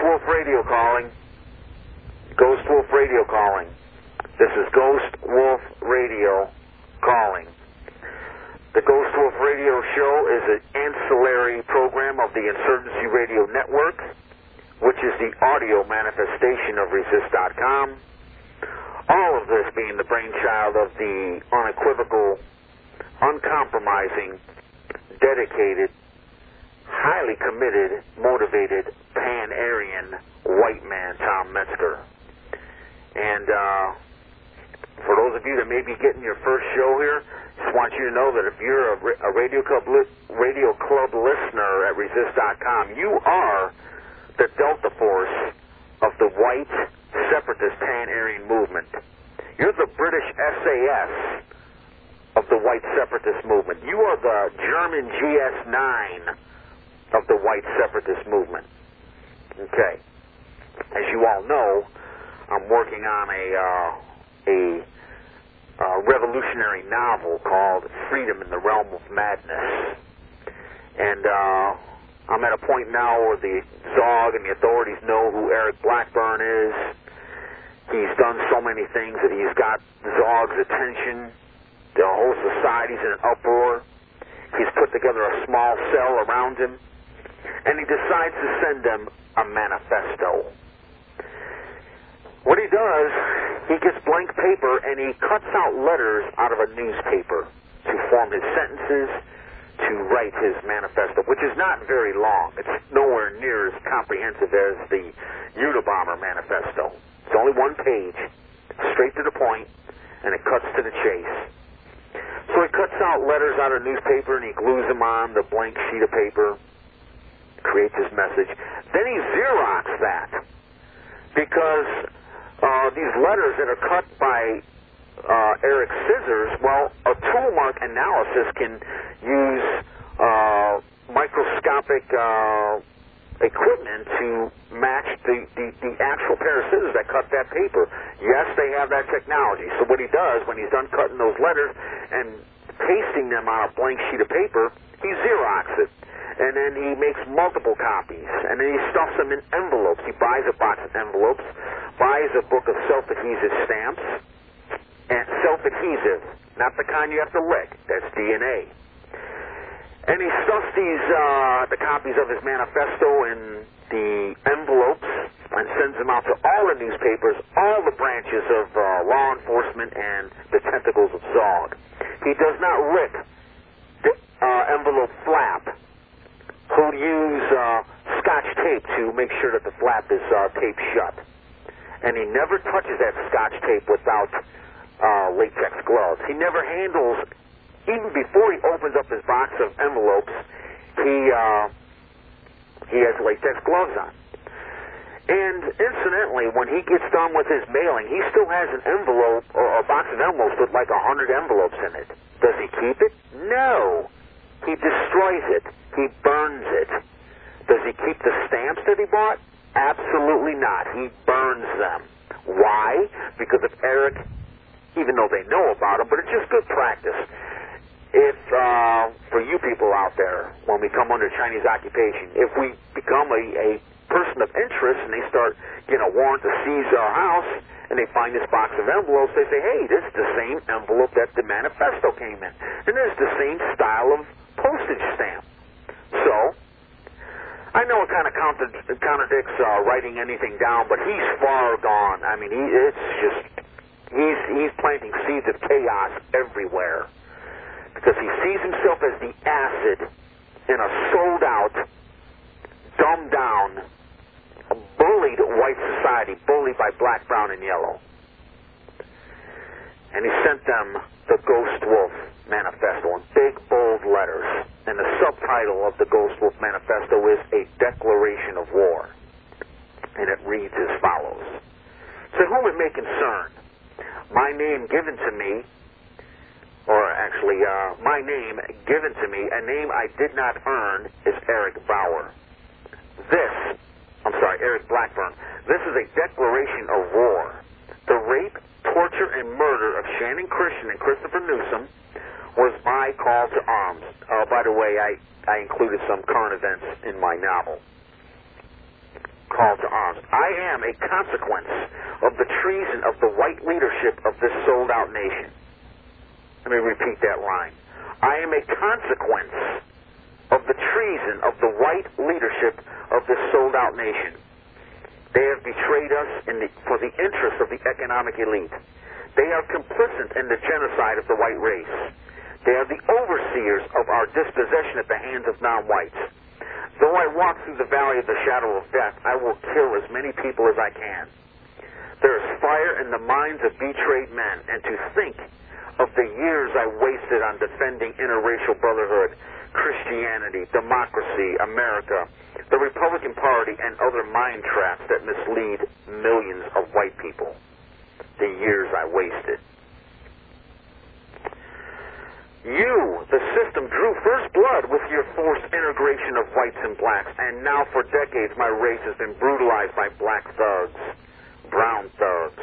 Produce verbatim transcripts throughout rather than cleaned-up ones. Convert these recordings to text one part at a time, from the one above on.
Wolf Radio calling. Ghost Wolf Radio calling. This is Ghost Wolf Radio calling. The Ghost Wolf Radio show is an ancillary program of the Insurgency Radio Network, which is the audio manifestation of resist dot com. All of this being the brainchild of the unequivocal, uncompromising, dedicated, highly committed, motivated, Pan-Aryan white man, Tom Metzger. And uh, for those of you that may be getting your first show here, just want you to know that if you're a, a Radio Club li Radio Club listener at resist dot com, you are the Delta Force of the white separatist Pan-Aryan movement. You're the British S A S of the white separatist movement. You are the German G S nine of the white separatist movement. Okay. As you all know, I'm working on a uh, a uh, revolutionary novel called Freedom in the Realm of Madness. And uh, I'm at a point now where the Zog and the authorities know who Eric Blackburn is. He's done so many things that he's got Zog's attention. The whole society's in an uproar. He's put together a small cell around him. And he decides to send them a manifesto. What he does, he gets blank paper and he cuts out letters out of a newspaper to form his sentences, to write his manifesto, which is not very long. It's nowhere near as comprehensive as the Unabomber manifesto. It's only one page, straight to the point, and it cuts to the chase. So he cuts out letters out of a newspaper and he glues them on the blank sheet of paper, creates his message. Then he Xeroxes that, because uh, these letters that are cut by uh, Eric Scissors, well, a tool mark analysis can use uh, microscopic uh, equipment to match the, the, the actual pair of scissors that cut that paper. Yes, they have that technology. So what he does when he's done cutting those letters and pasting them on a blank sheet of paper, he Xeroxes it. And then he makes multiple copies, and then he stuffs them in envelopes. He buys a box of envelopes, buys a book of self-adhesive stamps, and self-adhesive, not the kind you have to lick, that's D N A. And he stuffs these, uh, the copies of his manifesto in the envelopes and sends them out to all the newspapers, all the branches of uh, law enforcement and the tentacles of Zog. He does not lick the uh, envelope flap. Who'd use uh, Scotch tape to make sure that the flap is uh, taped shut. And he never touches that Scotch tape without uh, latex gloves. He never handles, even before he opens up his box of envelopes, he, uh, he has latex gloves on. And incidentally, when he gets done with his mailing, he still has an envelope, or a box of envelopes with like a hundred envelopes in it. Does he keep it? No. He destroys it. He burns it. Does he keep the stamps that he bought? Absolutely not. He burns them. Why? Because if Eric, even though they know about him, but it's just good practice. If, uh, for you people out there, when we come under Chinese occupation, if we become a, a person of interest and they start getting a warrant to seize our house, and they find this box of envelopes, they say, hey, this is the same envelope that the manifesto came in. And this is the same style of postage stamp. So, I know it kind of contradicts uh, writing anything down, but he's far gone. I mean, he, it's just, he's, he's planting seeds of chaos everywhere. Because he sees himself as the acid in a sold-out, dumbed-down, bullied white society, bullied by black, brown, and yellow. And he sent them the Ghost Wolf Manifesto in big, bold letters. And the subtitle of the Ghost Wolf Manifesto is A Declaration of War. And it reads as follows. To whom it may concern, my name given to me, or actually, uh, my name given to me, a name I did not earn, is Eric Bauer. This, I'm sorry, Eric Blackburn, this is a declaration of war. The rape, torture, and murder of Shannon Christian and Christopher Newsom was my call to arms. Uh, by the way, I, I included some current events in my novel. call to arms. I am a consequence of the treason of the white leadership of this sold-out nation. Let me repeat that line. I am a consequence of the treason of the white leadership of this sold-out nation. They have betrayed us in the, for the interest of the economic elite. They are complicit in the genocide of the white race. They are the overseers of our dispossession at the hands of non-whites. Though I walk through the valley of the shadow of death, I will kill as many people as I can. There is fire in the minds of betrayed men, and to think of the years I wasted on defending interracial brotherhood, Christianity, democracy, America, the Republican Party, and other mind traps that mislead millions of white people. The years I wasted. You, the system, drew first blood with your forced integration of whites and blacks, and now for decades my race has been brutalized by black thugs, brown thugs,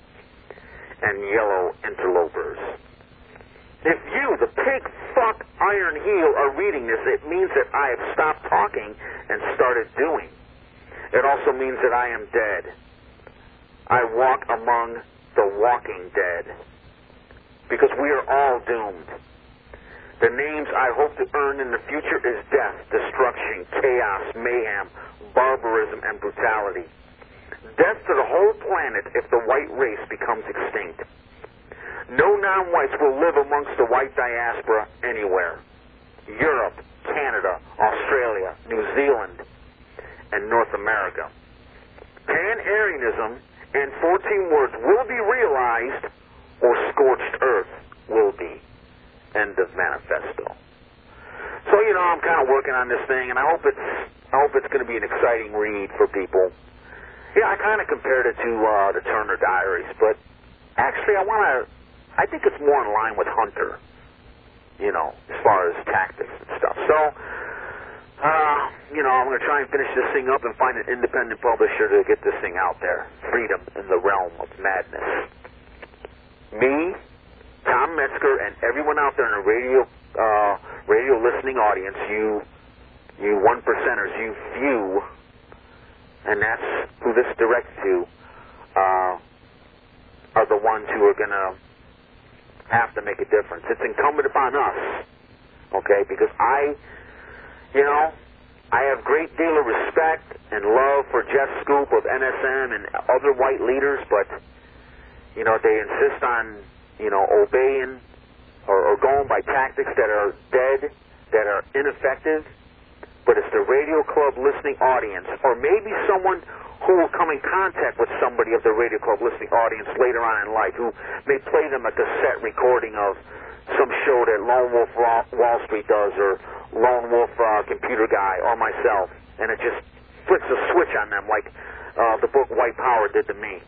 and yellow interlopers. If you, the pig fuck Iron Heel, are reading this, it means that I have stopped talking and started doing. It also means that I am dead. I walk among the walking dead. Because we are all doomed. The names I hope to earn in the future is death, destruction, chaos, mayhem, barbarism, and brutality. Death to the whole planet if the white race becomes extinct. No non-whites will live amongst the white diaspora anywhere. Europe, Canada, Australia, New Zealand, and North America. Pan-Aryanism and fourteen words will be realized, or scorched earth will be. End of manifesto. So, you know, I'm kind of working on this thing, and I hope it's I hope it's going to be an exciting read for people. Yeah, I kind of compared it to uh, the Turner Diaries, but actually I want to, I think it's more in line with Hunter, you know, as far as tactics and stuff. So, uh, you know, I'm going to try and finish this thing up and find an independent publisher to get this thing out there. Freedom in the realm of madness. Me, Tom Metzger, and everyone out there in the radio uh, radio listening audience, you you one percenters, you few, and that's who this directs to, uh, are the ones who are going to have to make a difference. It's incumbent upon us, okay, because I, you know, I have a great deal of respect and love for Jeff Scoop of N S M and other white leaders, but, you know, they insist on, you know, obeying or, or going by tactics that are dead, that are ineffective. But it's the radio club listening audience, or maybe someone who will come in contact with somebody of the radio club listening audience later on in life, who may play them a cassette recording of some show that Lone Wolf Wall Street does, or Lone Wolf uh, Computer Guy, or myself, and it just flicks a switch on them like uh, the book White Power did to me.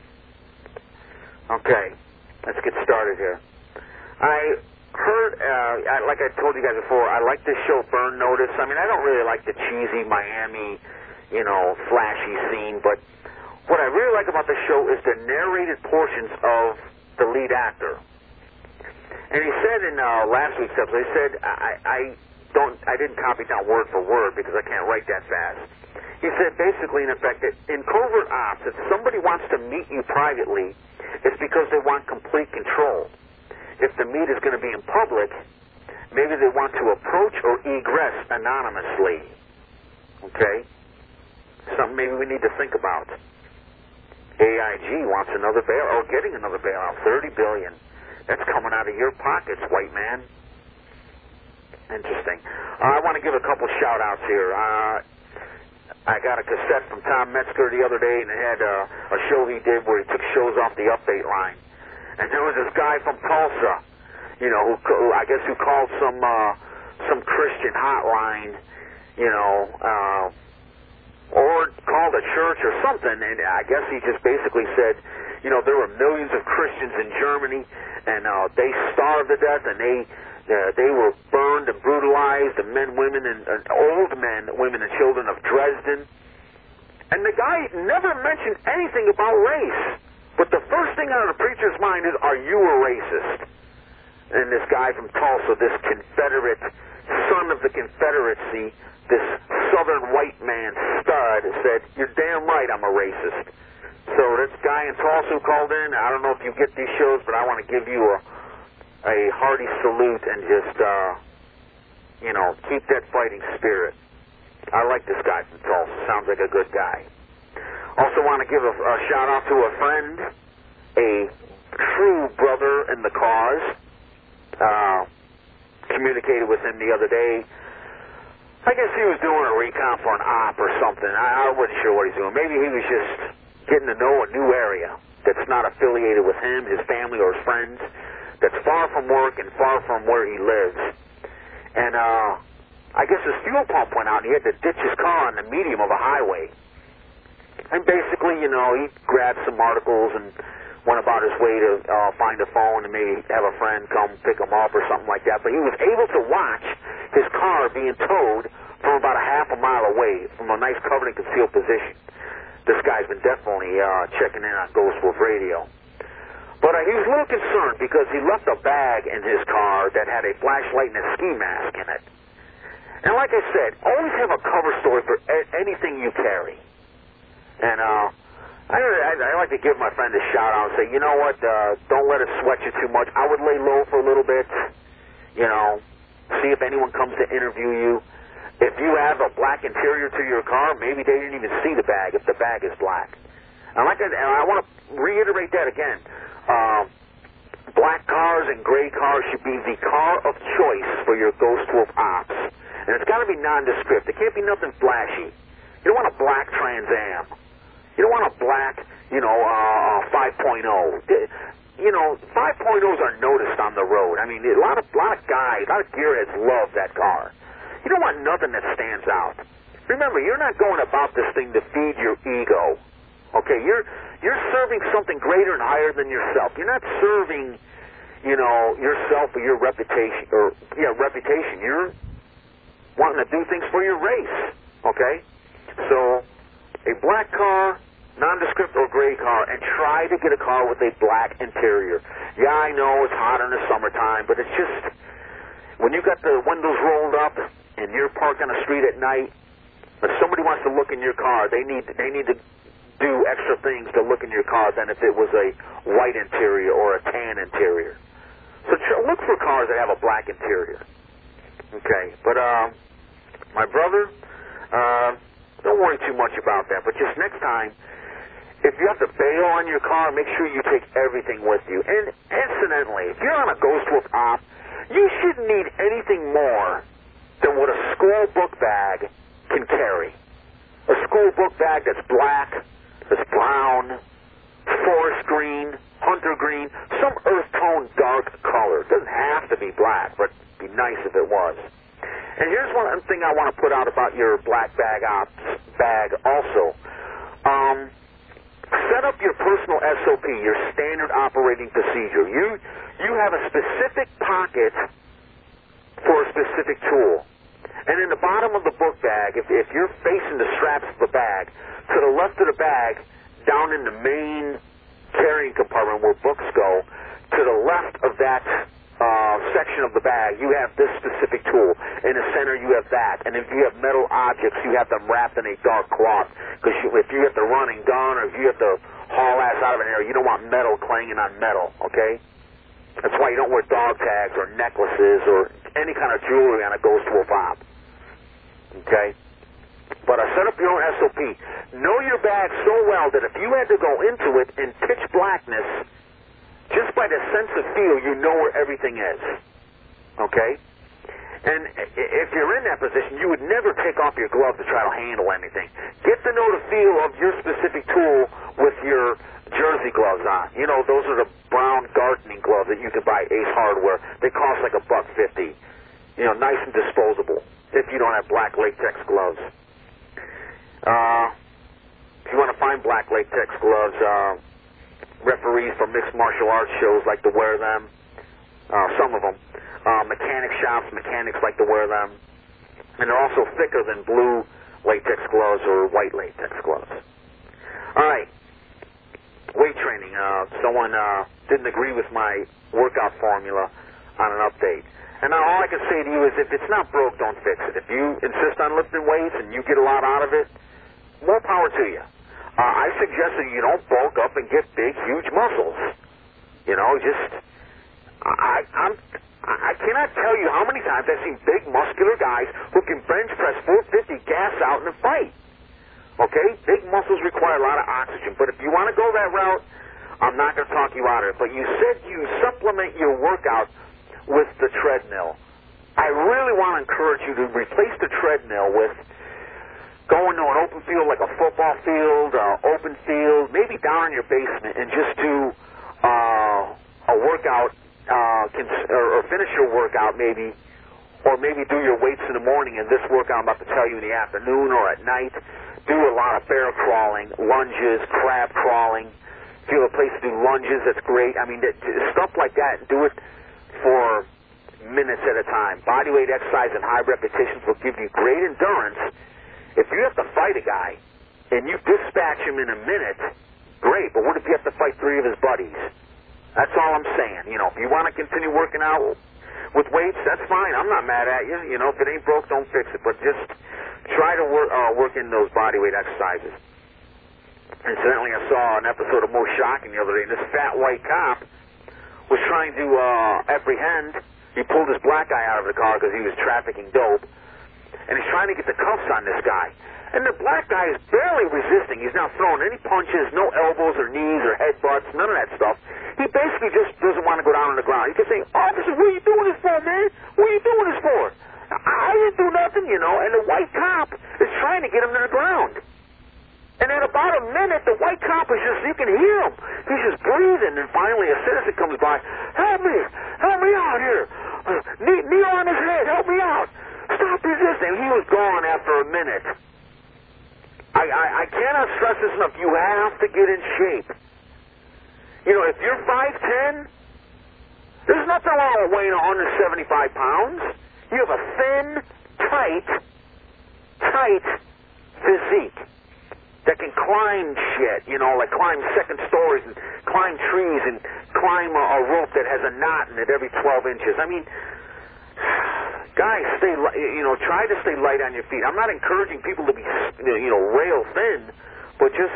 Okay, let's get started here. I heard, uh, I, like I told you guys before, I like this show Burn Notice. I mean, I don't really like the cheesy Miami, you know, flashy scene, but what I really like about the show is the narrated portions of the lead actor. And he said in uh, last week's episode, he said, I, I don't, I didn't copy down word for word because I can't write that fast. He said basically, in effect, that in covert ops, if somebody wants to meet you privately, it's because they want complete control. If the meet is going to be in public, maybe they want to approach or egress anonymously. Okay? Something maybe we need to think about. A I G wants another bail, or getting another bailout, thirty billion dollars. That's coming out of your pockets, white man. Interesting. Uh, I want to give a couple shout-outs here. Uh, I got a cassette from Tom Metzger the other day, and it had uh, a show he did where he took shows off the update line. And there was this guy from Tulsa, you know, who, who I guess who called some uh, some Christian hotline, you know, uh, or called a church or something. And I guess he just basically said, you know, there were millions of Christians in Germany, and uh, they starved to death, and they uh, they were burned and brutalized, the men, women, and uh, old men, women, and children of Dresden. And the guy never mentioned anything about race. But the first thing out of the preacher's mind is, are you a racist? And this guy from Tulsa, this Confederate, son of the Confederacy, this southern white man stud, said, said, "You're damn right I'm a racist." So this guy in Tulsa who called in, I don't know if you get these shows, but I want to give you a, a hearty salute and just, uh, you know, keep that fighting spirit. I like this guy from Tulsa. Sounds like a good guy. Also want to give a, a shout-out to a friend, a true brother in the cause. Uh, communicated with him the other day. I guess he was doing a recon for an op or something. I, I wasn't sure what he's doing. Maybe he was just getting to know a new area that's not affiliated with him, his family, or his friends, that's far from work and far from where he lives. And uh, I guess his fuel pump went out, and he had to ditch his car on the medium of a highway. And basically, you know, he grabbed some articles and went about his way to uh, find a phone and maybe have a friend come pick him up or something like that. But he was able to watch his car being towed from about a half a mile away from a nice covered and concealed position. This guy's been definitely uh, checking in on Ghost Wolf Radio. But uh, he was a little concerned because he left a bag in his car that had a flashlight and a ski mask in it. And like I said, always have a cover story for a- anything you carry. And, uh, I, I, I like to give my friend a shout-out and say, you know what, uh, don't let it sweat you too much. I would lay low for a little bit, you know, see if anyone comes to interview you. If you have a black interior to your car, maybe they didn't even see the bag if the bag is black. And, like I, and I want to reiterate that again. Uh, black cars and gray cars should be the car of choice for your Ghost Wolf ops. And it's got to be nondescript. It can't be nothing flashy. You don't want a black Trans Am. You don't want a black, you know, uh, five point oh. You know, five point ohs are noticed on the road. I mean, a lot of, lot of guys, a lot of gearheads love that car. You don't want nothing that stands out. Remember, you're not going about this thing to feed your ego. Okay, you're you're serving something greater and higher than yourself. You're not serving, you know, yourself or your reputation, or, yeah, reputation. You're wanting to do things for your race. Okay? So, a black car, nondescript or gray car, and try to get a car with a black interior. Yeah, I know it's hot in the summertime, but it's just, when you got the windows rolled up and you're parked on the street at night, if somebody wants to look in your car, they need they need to do extra things to look in your car than if it was a white interior or a tan interior. So tr- look for cars that have a black interior. Okay, but uh, my brother, uh, don't worry too much about that, but just next time, if you have to bail on your car, make sure you take everything with you. And incidentally, if you're on a Ghost Wolf op, you shouldn't need anything more than what a school book bag can carry. A school book bag that's black, that's brown, forest green, hunter green, some earth tone dark color. It doesn't have to be black, but it'd be nice if it was. And here's one thing I want to put out about your black bag ops bag also. Um, set up your personal S O P, your standard operating procedure. You you have a specific pocket for a specific tool. And in the bottom of the book bag, if, if you're facing the straps of the bag, to the left of the bag, down in the main carrying compartment where books go, to the left of that Uh, section of the bag, you have this specific tool. In the center, you have that. And if you have metal objects, you have them wrapped in a dark cloth. Because if you have to run and gun, or if you have to haul ass out of an area, you don't want metal clanging on metal, okay? That's why you don't wear dog tags or necklaces or any kind of jewelry on a Ghost Wolf op, okay? But uh, set up your own S O P. Know your bag so well that if you had to go into it in pitch blackness, just by the sense of feel, you know where everything is, okay? And if you're in that position, you would never take off your glove to try to handle anything. Get to know the feel of your specific tool with your jersey gloves on. You know, those are the brown gardening gloves that you can buy at Ace Hardware. They cost like a buck fifty. You know, nice and disposable if you don't have black latex gloves. Uh, if you want to find black latex gloves, uh, referees from mixed martial arts shows like to wear them, uh, some of them. Uh, mechanic shops, mechanics like to wear them. And they're also thicker than blue latex gloves or white latex gloves. All right. Weight training. Uh, someone uh, didn't agree with my workout formula on an update. And now all I can say to you is if it's not broke, don't fix it. If you insist on lifting weights and you get a lot out of it, more power to you. Uh, I suggest that you don't bulk up and get big, huge muscles. You know, just, I, I'm, I cannot tell you how many times I've seen big, muscular guys who can bench press four fifty gas out in a fight. Okay? Big muscles require a lot of oxygen, but if you want to go that route, I'm not going to talk you out of it. But you said you supplement your workout with the treadmill. I really want to encourage you to replace the treadmill with going to an open field like a football field, uh, open field, maybe down in your basement, and just do uh, a workout, uh, cons- or, or finish your workout maybe, or maybe do your weights in the morning, and this workout I'm about to tell you in the afternoon or at night. Do a lot of bear crawling, lunges, crab crawling. If you have a place to do lunges, that's great. I mean, that, stuff like that. Do it for minutes at a time. Bodyweight exercise and high repetitions will give you great endurance. If you have to fight a guy and you dispatch him in a minute, great. But what if you have to fight three of his buddies? That's all I'm saying. You know, if you want to continue working out with weights, that's fine. I'm not mad at you. You know, if it ain't broke, don't fix it. But just try to work, uh, work in those bodyweight exercises. Incidentally, I saw an episode of Most Shocking the other day, and this fat white cop was trying to uh, apprehend. He pulled this black guy out of the car because he was trafficking dope, and he's trying to get the cuffs on this guy. And the black guy is barely resisting. He's not throwing any punches, no elbows or knees or headbutts, none of that stuff. He basically just doesn't want to go down on the ground. He keeps saying, "Officer, what are you doing this for, man? What are you doing this for?" I didn't do nothing, you know. And the white cop is trying to get him to the ground. And in about a minute, the white cop is just, you can hear him. He's just breathing. And finally, a citizen comes by. "Help me! Help me out here! Uh, knee, knee on his head! Help me out! Stop resisting!" He was gone after a minute. I, I, I cannot stress this enough. You have to get in shape. You know, if you're five ten, there's nothing wrong with weighing one hundred seventy-five pounds. You have a thin, tight, tight physique that can climb shit, you know, like climb second stories and climb trees and climb a, a rope that has a knot in it every twelve inches. I mean, guys, stay, you know, try to stay light on your feet. I'm not encouraging people to be, you know, rail thin, but just,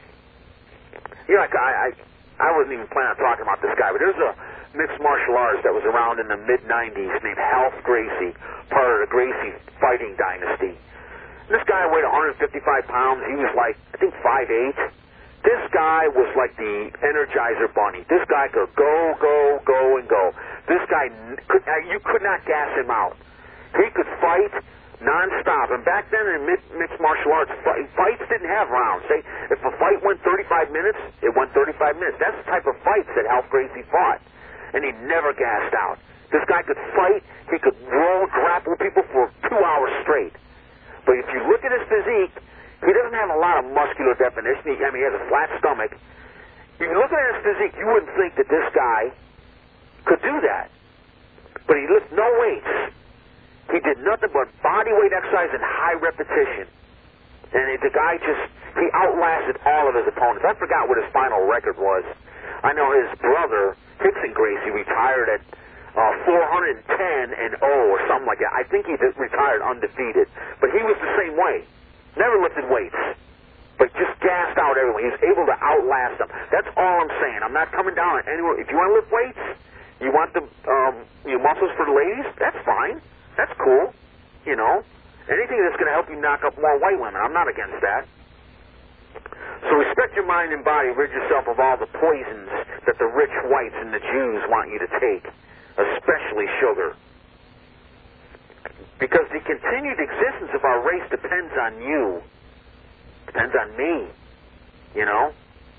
you know, like I, I, I wasn't even planning on talking about this guy, but there's a mixed martial artist that was around in the mid nineties named Ralph Gracie, part of the Gracie fighting dynasty. This guy weighed one hundred fifty-five pounds. He was like, I think, five eight. This guy was like the Energizer Bunny. This guy could go, go, go, and go. This guy, could, you could not gas him out. He could fight nonstop. And back then in mid, mixed martial arts, fight, fights didn't have rounds. They, if a fight went thirty-five minutes, it went thirty-five minutes. That's the type of fights that Ralph Gracie fought. And he never gassed out. This guy could fight. He could roll, grapple people for two hours straight. But if you look at his physique, he doesn't have a lot of muscular definition. He, I mean, he has a flat stomach. If you look at his physique, you wouldn't think that this guy could do that. But he lifted no weights. He did nothing but body weight exercise and high repetition. And the guy just, he outlasted all of his opponents. I forgot what his final record was. I know his brother, Hickson Gracie, retired at Uh, four hundred ten and oh or something like that. I think he just retired undefeated. But he was the same way. Never lifted weights. But just gassed out everyone. He was able to outlast them. That's all I'm saying. I'm not coming down on anyone. If you want to lift weights, you want the um, you know, muscles for the ladies, that's fine. That's cool. You know. Anything that's going to help you knock up more white women, I'm not against that. So respect your mind and body. Rid yourself of all the poisons that the rich whites and the Jews want you to take. Especially sugar. Because the continued existence of our race depends on you. Depends on me. You know?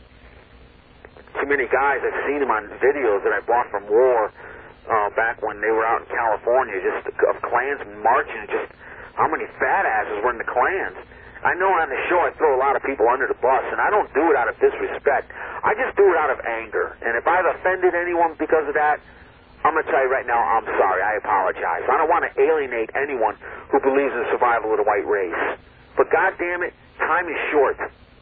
Too many guys, I've seen them on videos that I bought from war uh, back when they were out in California, just of Klansmen marching, just how many fat asses were in the Klans. I know on the show I throw a lot of people under the bus, and I don't do it out of disrespect. I just do it out of anger. And if I've offended anyone because of that, I'm going to tell you right now, I'm sorry. I apologize. I don't want to alienate anyone who believes in the survival of the white race. But God damn it, time is short.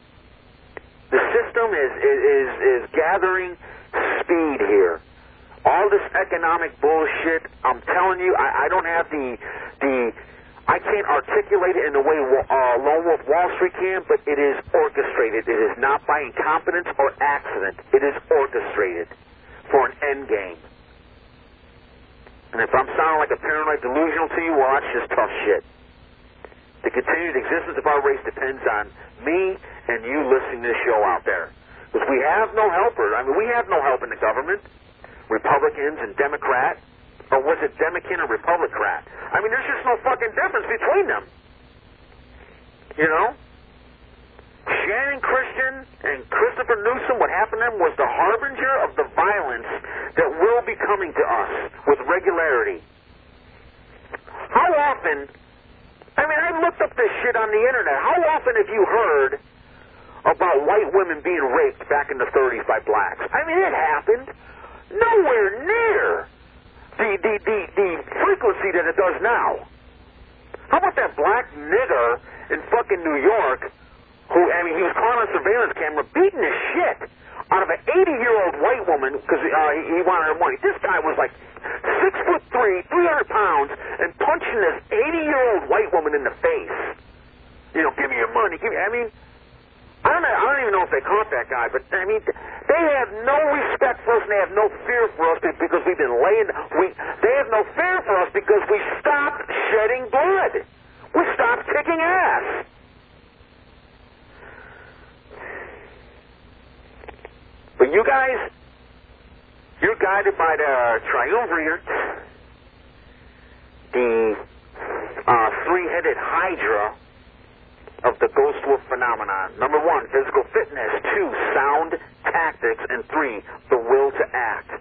The system is is is, is gathering speed here. All this economic bullshit, I'm telling you, I, I don't have the the I can't articulate it in the way uh, Lone Wolf Wall Street can, but it is orchestrated. It is not by incompetence or accident. It is orchestrated for an end game. And if I'm sounding like a paranoid delusional to you, well, that's just tough shit. The continued existence of our race depends on me and you listening to this show out there. Because we have no helper. I mean, we have no help in the government. Republicans and Democrat. Or was it Democrat or Republican? I mean, there's just no fucking difference between them. You know? Shannon Christian and Christopher Newsom, what happened to them was the harbinger of the violence that will be coming to us with regularity. How often, I mean, I looked up this shit on the internet. How often have you heard about white women being raped back in the thirties by blacks? I mean, it happened. Nowhere near the, the, the, the frequency that it does now. How about that black nigger in fucking New York who, I mean, he was caught on a surveillance camera beating the shit out of an eighty-year-old white woman because uh, he, he wanted her money. This guy was like six foot three, three hundred pounds, and punching this eighty-year-old white woman in the face. You know, give me your money. Give me, I mean, I don't know, I don't even know if they caught that guy, but, I mean, they have no respect for us, and they have no fear for us because we've been laying, we, they have no fear for us because we stopped shedding blood. We stopped kicking ass. But you guys, you're guided by the triumvirate, the uh, three-headed hydra of the Ghost Wolf phenomenon. Number one, physical fitness. Two, sound tactics. And three, the will to act.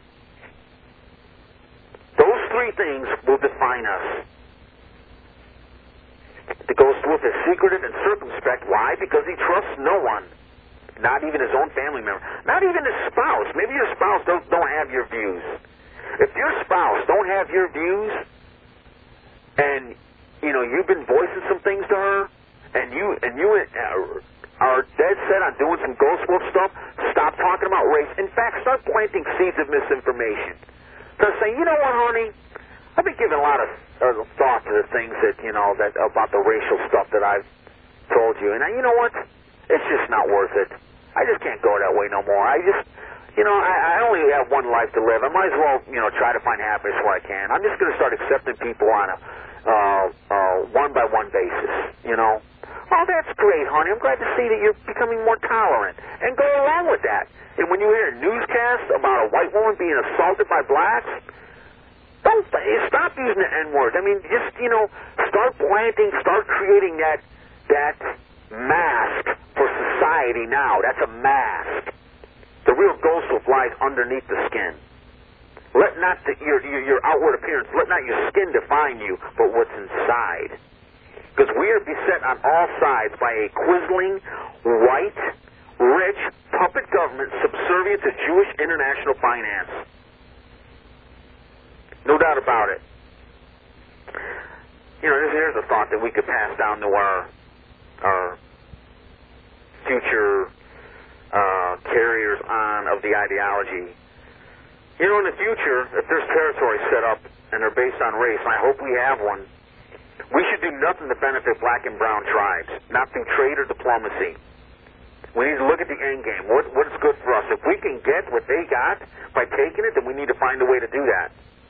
Those three things will define us. The Ghost Wolf is secretive and circumspect. Why? Because he trusts no one. Not even his own family member. Not even his spouse. Maybe your spouse don't, don't have your views. If your spouse don't have your views, and, you know, you've been voicing some things to her, and you and you uh, are dead set on doing some Ghost Wolf stuff, stop talking about race. In fact, start planting seeds of misinformation. Start saying, you know what, honey? I've been giving a lot of uh, thought to the things that, you know, that about the racial stuff that I've told you. And, I, you know what? It's just not worth it. I just can't go that way no more. I just, you know, I, I only have one life to live. I might as well, you know, try to find happiness where I can. I'm just going to start accepting people on a uh, uh, one-by-one basis, you know. Oh, that's great, honey. I'm glad to see that you're becoming more tolerant. And go along with that. And when you hear a newscast about a white woman being assaulted by blacks, don't stop using the N-word. I mean, just, you know, start planting, start creating that that mask for society now. That's a mask. The real Ghost Wolf lies underneath the skin. Let not the, your, your your outward appearance, let not your skin define you, but what's inside. Because we are beset on all sides by a quisling, white, rich, puppet government subservient to Jewish international finance. No doubt about it. You know, here's a thought that we could pass down to our, our future uh, carriers on of the ideology. You know, in the future, if there's territories set up and they're based on race, and I hope we have one, we should do nothing to benefit black and brown tribes, not through trade or diplomacy. We need to look at the end game. What, what's good for us? If we can get what they got by taking it, then we need to find a way to do that.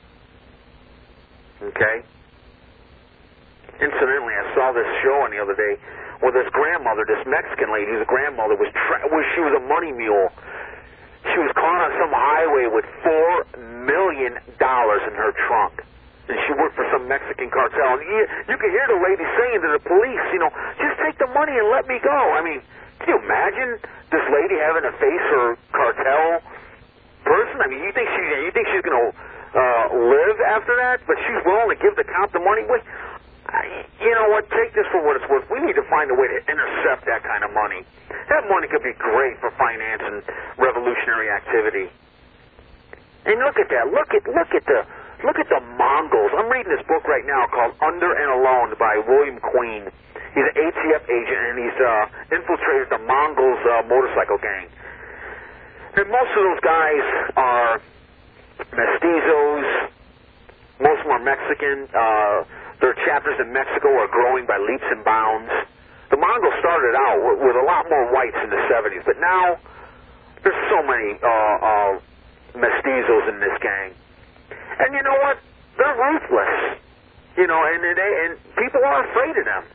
Okay? Incidentally, I saw this show on the other day where this grandmother, this Mexican lady, whose grandmother was, tra- was she was a money mule. She was caught on some highway with four million dollars in her trunk. And she worked for some Mexican cartel. And you, you could hear the lady saying to the police, you know, just take the money and let me go. I mean, can you imagine this lady having to face her cartel person? I mean, you think she, you think she's going to uh, live after that? But she's willing to give the cop the money? Wait, I, you know what? Take this for what it's worth. We need to find a way to intercept that kind of money. That money could be great for financing revolutionary activity. And look at that. Look at look at the look at the Mongols. I'm reading this book right now called Under and Alone by William Queen. He's an A T F agent, and he's uh, infiltrated the Mongols uh, motorcycle gang. And most of those guys are mestizos. Most of them are Mexican. Uh, Their chapters in Mexico are growing by leaps and bounds. The Mongols started out with, with a lot more whites in the seventies, but now there's so many uh, uh, mestizos in this gang. And you know what? They're ruthless. You know, and, and, they, and people are afraid of them.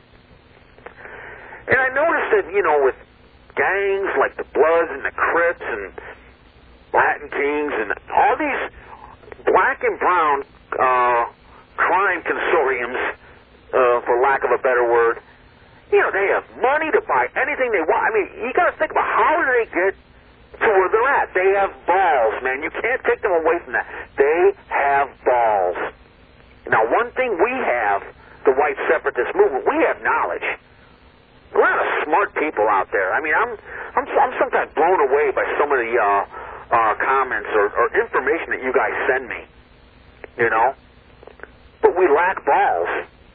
And I noticed that, you know, with gangs like the Bloods and the Crips and Latin Kings and all these black and brown uh, crime consortiums, uh, for lack of a better word, you know, they have money to buy anything they want. I mean, you got to think about how do they get to where they're at. They have balls, man. You can't take them away from that. They have balls. Now, one thing we have, the white separatist movement, we have knowledge. A lot of smart people out there. I mean, I'm I'm, I'm sometimes blown away by some of the uh, uh, comments or, or information that you guys send me, you know. But we lack balls,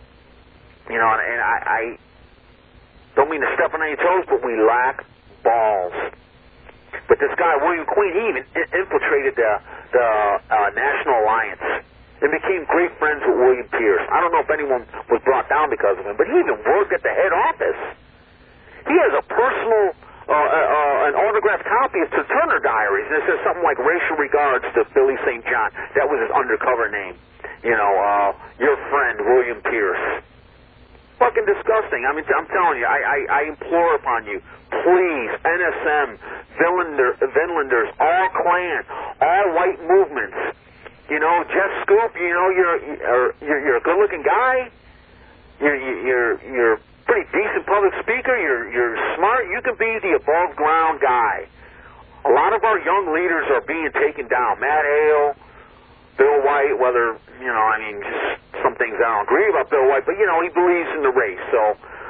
you know, and, and I, I don't mean to step on any toes, but we lack balls. But this guy, William Queen, he even infiltrated the, the uh, National Alliance and became great friends with William Pierce. I don't know if anyone was brought down because of him, but he even worked at the head office. He has a personal, uh, uh, an autographed copy of the Turner Diaries, and it says something like racial regards to Billy Saint John. That was his undercover name. You know, uh, your friend, William Pierce. Fucking disgusting. I mean, I'm telling you, I, I, I implore upon you, please, N S M, Vinlander, Vinlanders, all Klan, all white movements, you know, Jeff Scoop, you know, you're, you're, you're a good-looking guy, you're, you're, you're pretty decent public speaker, you're, you're smart, you can be the above-ground guy. A lot of our young leaders are being taken down. Matt Hale, Bill White, whether, you know, I mean, just some things I don't agree about Bill White, but, you know, he believes in the race, so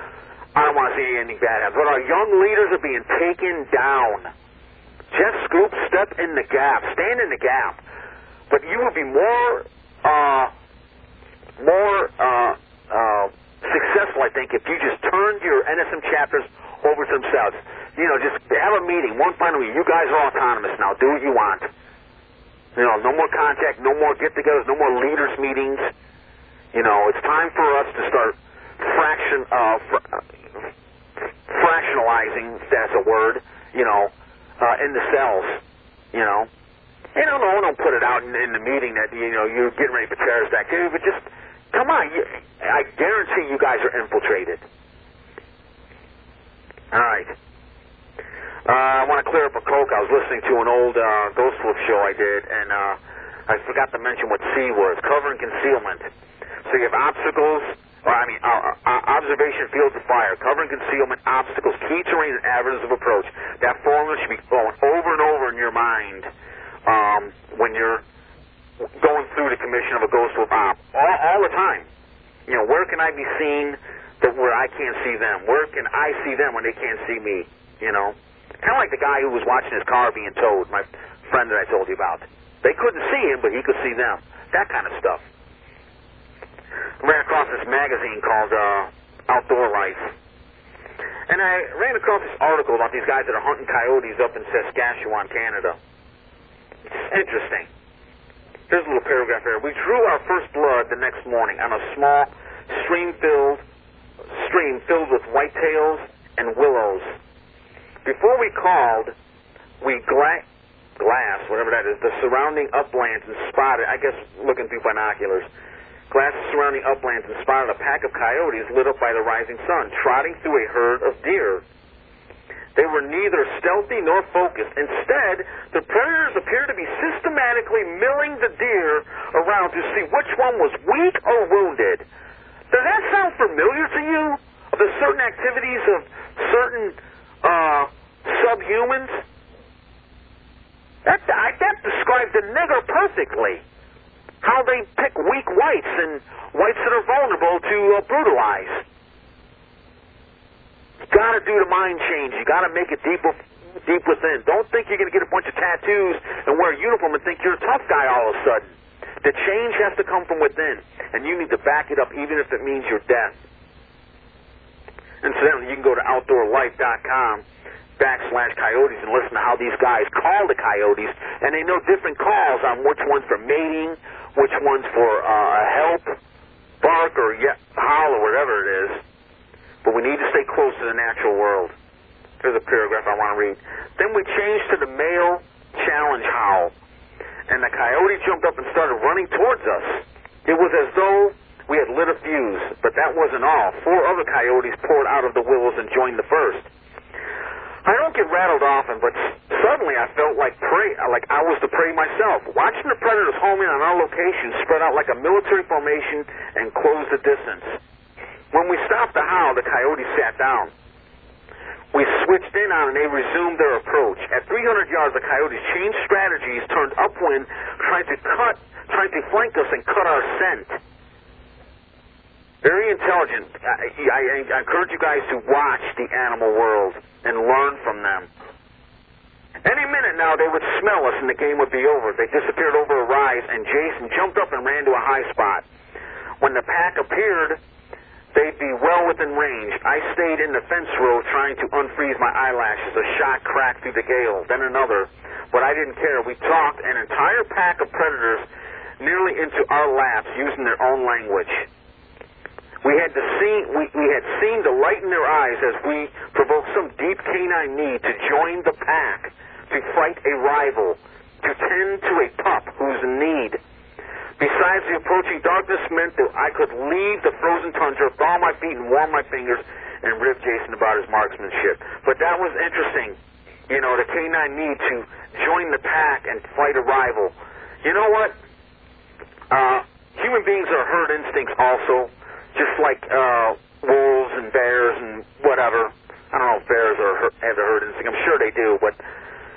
I don't want to see anything bad happen. But our young leaders are being taken down. Jeff Scoop, step in the gap, stand in the gap. But you would be more, uh, more, uh, uh, successful, I think, if you just turned your N S M chapters over to themselves. You know, just have a meeting, one final meeting. You guys are autonomous now. Do what you want. You know, no more contact, no more get-togethers, no more leaders meetings. You know, it's time for us to start fraction, uh, fr- fractionalizing, if that's a word, you know, uh, in the cells, you know. And no, no, don't put it out in, in the meeting that, you know, you're getting ready for terrorist activity, but just, come on, you, I guarantee you guys are infiltrated. All right. Uh, I want to clear up a coke. I was listening to an old uh, Ghost Wolf show I did, and uh, I forgot to mention what C was. Cover and concealment. So you have obstacles, or I mean, uh, uh, observation fields of fire, cover and concealment, obstacles, key terrain, and avenues of approach. That formula should be going over and over in your mind um, when you're going through the commission of a Ghost Wolf op, all, all the time. You know, where can I be seen that where I can't see them? Where can I see them when they can't see me? You know? Kind of like the guy who was watching his car being towed, my friend that I told you about. They couldn't see him, but he could see them. That kind of stuff. I ran across this magazine called uh, Outdoor Life. And I ran across this article about these guys that are hunting coyotes up in Saskatchewan, Canada. It's interesting. Here's a little paragraph here. We drew our first blood the next morning on a small stream-filled stream filled with whitetails and willows. Before we called, we gla- glass, whatever that is, the surrounding uplands and spotted, I guess looking through binoculars, glassed the surrounding uplands and spotted a pack of coyotes lit up by the rising sun, trotting through a herd of deer. They were neither stealthy nor focused. Instead, the predators appeared to be systematically milling the deer around to see which one was weak or wounded. Does that sound familiar to you? Of the certain activities of certain uh, subhumans? That, I, that describes the nigger perfectly. How they pick weak whites and whites that are vulnerable to uh, brutalize. You gotta do the mind change. You gotta make it deep, deep within. Don't think you're gonna get a bunch of tattoos and wear a uniform and think you're a tough guy all of a sudden. The change has to come from within, and you need to back it up even if it means your death. Incidentally, you can go to outdoor life dot com backslash coyotes and listen to how these guys call the coyotes, and they know different calls on which one's for mating, which one's for uh, help, bark or ye- howl or whatever it is. But we need to stay close to the natural world. Here's a paragraph I want to read. Then we changed to the male challenge howl, and the coyote jumped up and started running towards us. It was as though we had lit a fuse, but that wasn't all. Four other coyotes poured out of the willows and joined the first. I don't get rattled often, but suddenly I felt like prey, like I was the prey myself. Watching the predators home in on our location spread out like a military formation and closed the distance. When we stopped the howl, the coyotes sat down. We switched in on and they resumed their approach. At three hundred yards, the coyotes changed strategies, turned upwind, trying to cut, trying to flank us and cut our scent. Very intelligent. I, I, I encourage you guys to watch the animal world and learn from them. Any minute now, they would smell us and the game would be over. They disappeared over a rise, and Jason jumped up and ran to a high spot. When the pack appeared, they'd be well within range. I stayed in the fence row trying to unfreeze my eyelashes. A shot cracked through the gale, then another. But I didn't care. We talked an entire pack of predators nearly into our laps using their own language. We had, to see, we, we had seen the light in their eyes as we provoked some deep canine need to join the pack, to fight a rival, to tend to a pup who's in need. Besides, the approaching darkness meant that I could leave the frozen tundra, thaw my feet and warm my fingers, and rib Jason about his marksmanship. But that was interesting, you know, the canine need to join the pack and fight a rival. You know what? Uh, human beings are herd instincts also. Just like uh, wolves and bears and whatever. I don't know if bears are have a herd instinct. I'm sure they do, but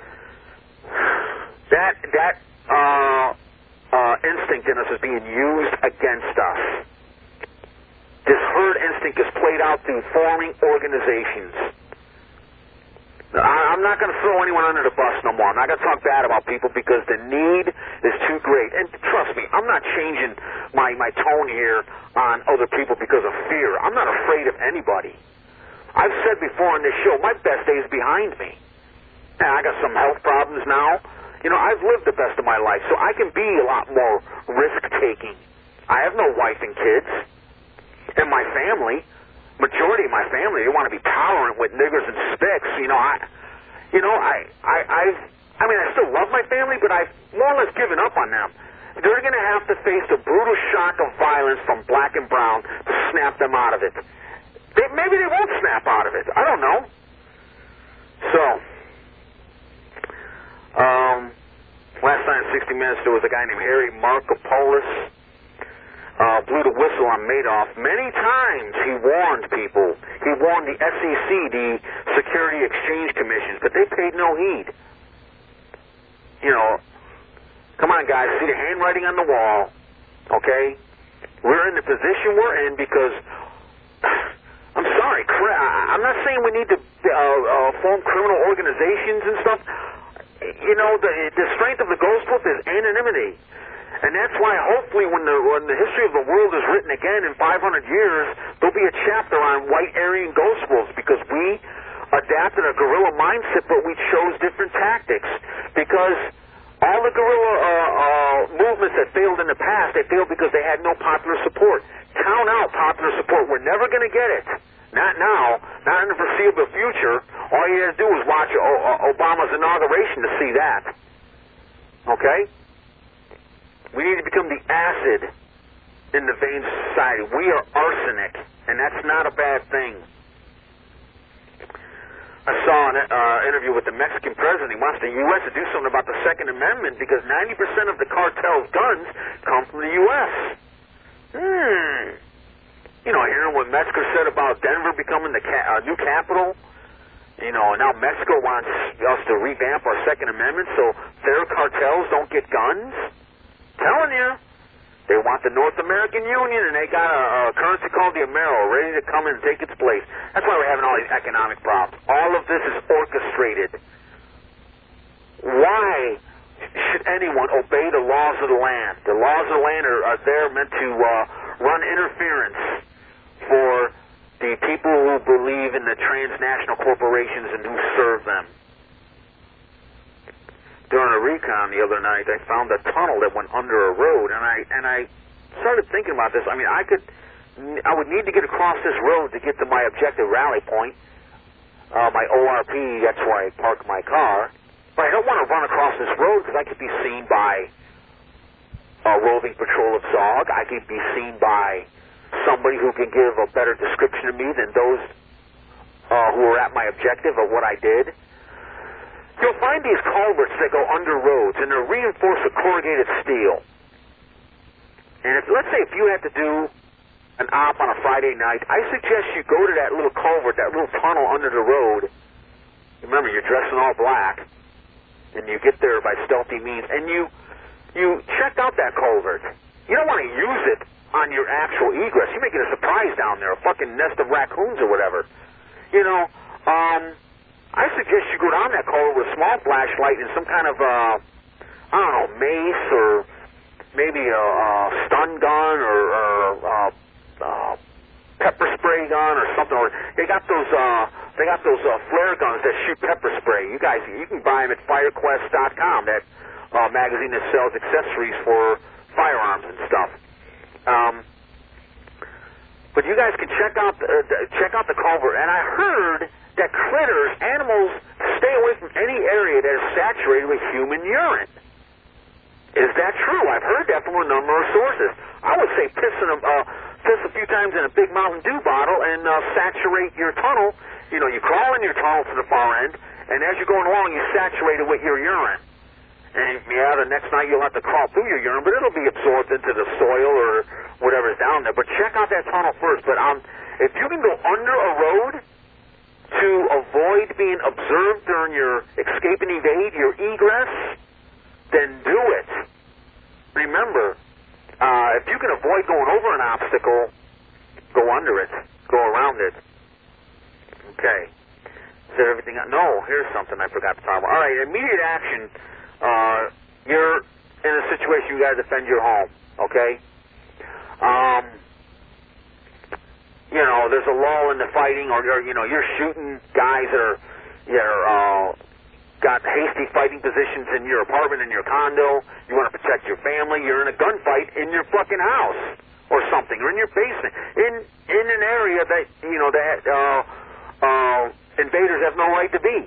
that that uh, uh, instinct in us is being used against us. This herd instinct is played out through forming organizations. I'm not going to throw anyone under the bus no more. I'm not going to talk bad about people because the need is too great. And trust me, I'm not changing my, my tone here on other people because of fear. I'm not afraid of anybody. I've said before on this show, my best day is behind me. Now, I got some health problems now. You know, I've lived the best of my life, so I can be a lot more risk-taking. I have no wife and kids. And my family... Majority of my family, they want to be tolerant with niggers and spicks. You know, I, you know, I, I, I've, I mean, I still love my family, but I've more or less given up on them. They're going to have to face the brutal shock of violence from black and brown to snap them out of it. They, maybe they won't snap out of it. I don't know. So, um, last night at sixty minutes, there was a guy named Harry Markopolis. Uh, blew the whistle on Madoff. Many times he warned people. He warned the S E C, the Security Exchange Commission, but they paid no heed. You know, come on, guys, see the handwriting on the wall, okay? We're in the position we're in because, I'm sorry, I'm not saying we need to uh, uh, form criminal organizations and stuff. You know, the, the strength of the Ghost Book is anonymity. And that's why hopefully when the when the history of the world is written again in five hundred years, there'll be a chapter on white Aryan ghost wolves because we adapted a guerrilla mindset, but we chose different tactics. Because all the guerrilla uh, uh, movements that failed in the past, they failed because they had no popular support. Count out popular support. We're never going to get it. Not now. Not in the foreseeable future. All you have to do is watch o- Obama's inauguration to see that. Okay? We need to become the acid in the veins of society. We are arsenic, and that's not a bad thing. I saw an uh, interview with the Mexican president. He wants the U S to do something about the Second Amendment because ninety percent of the cartel's guns come from the U S Hmm. You know, hearing what Metzger said about Denver becoming the ca- uh, new capital. You know, now Mexico wants us to revamp our Second Amendment so their cartels don't get guns. Telling you, they want the North American Union, and they got a, a currency called the Amero ready to come in and take its place. That's why we're having all these economic problems. All of this is orchestrated. Why should anyone obey the laws of the land? The laws of the land are, are there meant to uh, run interference for the people who believe in the transnational corporations and who serve them. During a recon the other night, I found a tunnel that went under a road, and I and I started thinking about this. I mean, I could I would need to get across this road to get to my objective rally point, uh, my O R P, that's where I park my car. But I don't want to run across this road because I could be seen by a roving patrol of Zog. I could be seen by somebody who can give a better description of me than those uh, who were at my objective of what I did. You'll find these culverts that go under roads, and they're reinforced with corrugated steel. And if, let's say if you had to do an op on a Friday night, I suggest you go to that little culvert, that little tunnel under the road. Remember, you're dressed in all black, and you get there by stealthy means, and you you check out that culvert. You don't want to use it on your actual egress. You may get a surprise down there, a fucking nest of raccoons or whatever. You know, um, I suggest you go down that culvert with a small flashlight and some kind of, uh, I don't know, mace or maybe a, a stun gun or, or uh, uh, pepper spray gun or something. Or they got those, uh, they got those uh, flare guns that shoot pepper spray. You guys, you can buy them at firequest dot com. That uh, magazine that sells accessories for firearms and stuff. Um, but you guys can check out the, uh, check out the culvert. And I heard that critters, animals, stay away from any area that is saturated with human urine. Is that true? I've heard that from a number of sources. I would say piss, in a, uh, piss a few times in a big Mountain Dew bottle and uh, saturate your tunnel. You know, you crawl in your tunnel to the far end, and as you're going along, you saturate it with your urine. And, yeah, the next night you'll have to crawl through your urine, but it'll be absorbed into the soil or whatever's down there. But check out that tunnel first. But um, if you can go under a road to avoid being observed during your escape and evade, your egress, then do it. Remember, uh, if you can avoid going over an obstacle, go under it. Go around it. Okay. Is there everything? No, here's something I forgot to talk about. All right, immediate action. Uh, you're in a situation you got to defend your home, okay? Um, you know, there's a lull in the fighting, or you're, you know, you're shooting guys that are, you're, uh, got hasty fighting positions in your apartment, in your condo. You want to protect your family. You're in a gunfight in your fucking house or something, or in your basement, in in an area that, you know, that uh, uh, invaders have no right to be.